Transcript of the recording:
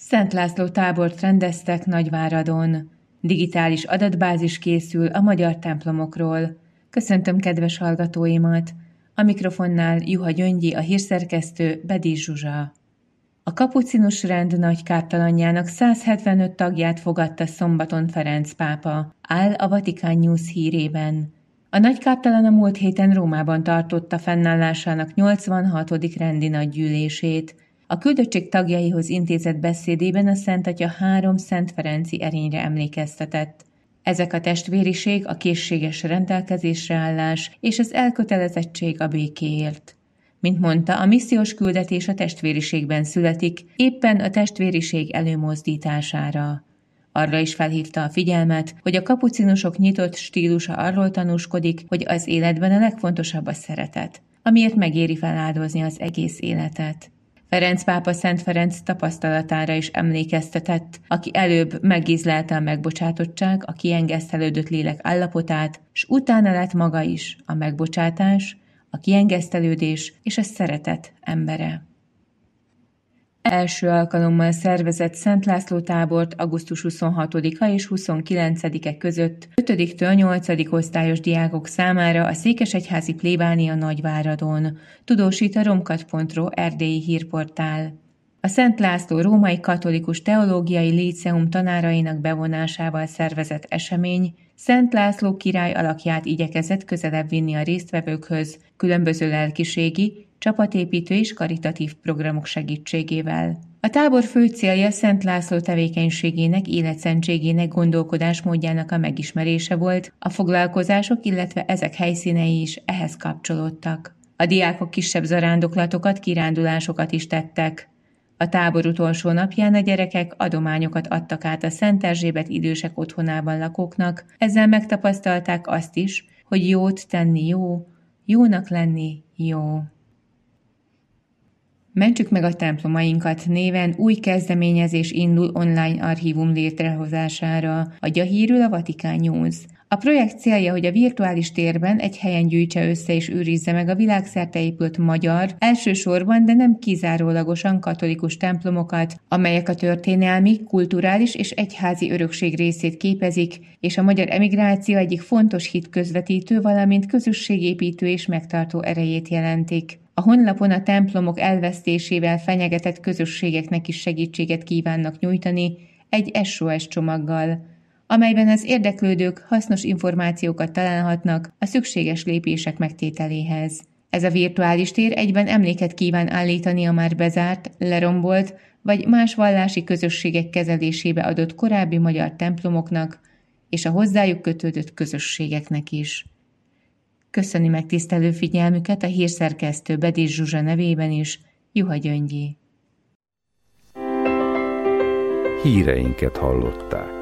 Szent László tábort rendeztek Nagyváradon. Digitális adatbázis készül a magyar templomokról. Köszöntöm kedves hallgatóimat! A mikrofonnál Juha Gyöngyi, a hírszerkesztő Bedis Zsuzsa. A kapucinus rend nagy káptalanjának 175 tagját fogadta szombaton Ferenc pápa, áll a Vatikán News hírében. A nagy káptalan a múlt héten Rómában tartotta fennállásának 86. rendi nagygyűlését. A küldöttség tagjaihoz intézett beszédében a Szent Atya 3 Szent Ferenci erényre emlékeztetett. Ezek a testvériség, a készséges rendelkezésre állás és az elkötelezettség a békéért. Mint mondta, a missziós küldetés a testvériségben születik, éppen a testvériség előmozdítására. Arra is felhívta a figyelmet, hogy a kapucinusok nyitott stílusa arról tanúskodik, hogy az életben a legfontosabb a szeretet, amiért megéri feláldozni az egész életet. Ferenc pápa Szent Ferenc tapasztalatára is emlékeztetett, aki előbb megízlelte a megbocsátottság, a kiengesztelődött lélek állapotát, s utána lett maga is a megbocsátás, a kiengesztelődés és a szeretet embere. Első alkalommal szervezett Szent László tábort augusztus 26-a és 29-e között 5-től 8. osztályos diákok számára a Székesegyházi plébánia Nagyváradon, tudósít a romkat.ro erdélyi hírportál. A Szent László Római Katolikus Teológiai Líceum tanárainak bevonásával szervezett esemény Szent László király alakját igyekezett közelebb vinni a résztvevőkhöz különböző lelkiségi, csapatépítő és karitatív programok segítségével. A tábor fő célja Szent László tevékenységének, életszentségének, gondolkodásmódjának a megismerése volt, a foglalkozások, illetve ezek helyszínei is ehhez kapcsolódtak. A diákok kisebb zarándoklatokat, kirándulásokat is tettek. A tábor utolsó napján a gyerekek adományokat adtak át a Szent Erzsébet idősek otthonában lakóknak, ezzel megtapasztalták azt is, hogy jót tenni jó, jónak lenni jó. Mentsük meg a templomainkat néven új kezdeményezés indul online archívum létrehozására, adja hírül a Vatikán News. A projekt célja, hogy a virtuális térben egy helyen gyűjtse össze és őrizze meg a világszerte épült magyar, elsősorban, de nem kizárólagosan katolikus templomokat, amelyek a történelmi, kulturális és egyházi örökség részét képezik, és a magyar emigráció egyik fontos hitközvetítő, valamint közösségépítő és megtartó erejét jelentik. A honlapon a templomok elvesztésével fenyegetett közösségeknek is segítséget kívánnak nyújtani egy SOS csomaggal, amelyben az érdeklődők hasznos információkat találhatnak a szükséges lépések megtételéhez. Ez a virtuális tér egyben emléket kíván állítani a már bezárt, lerombolt vagy más vallási közösségek kezelésébe adott korábbi magyar templomoknak és a hozzájuk kötődött közösségeknek is. Köszöni megtisztelő figyelmüket a hírszerkesztő Bedis Zsuzsa nevében is, Juha Gyöngyi. Híreinket hallották.